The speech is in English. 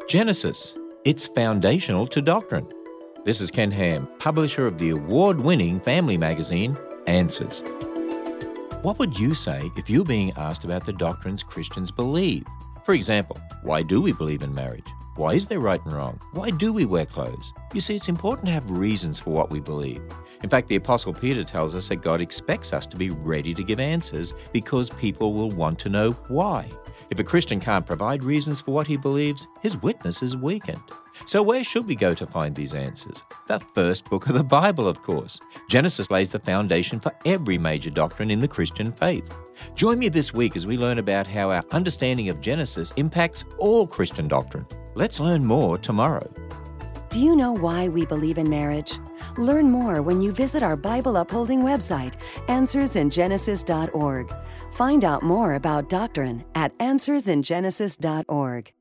Genesis. It's foundational to doctrine. This is Ken Ham, publisher of the award-winning family magazine, Answers. What would you say if you were being asked about the doctrines Christians believe? For example, why do we believe in marriage? Why is there right and wrong? Why do we wear clothes? You see, it's important to have reasons for what we believe. In fact, the Apostle Peter tells us that God expects us to be ready to give answers because people will want to know why. If a Christian can't provide reasons for what he believes, his witness is weakened. So where should we go to find these answers? The first book of the Bible, of course. Genesis lays the foundation for every major doctrine in the Christian faith. Join me this week as we learn about how our understanding of Genesis impacts all Christian doctrine. Let's learn more tomorrow. Do you know why we believe in marriage? Learn more when you visit our Bible upholding website, AnswersInGenesis.org. Find out more about doctrine at AnswersInGenesis.org.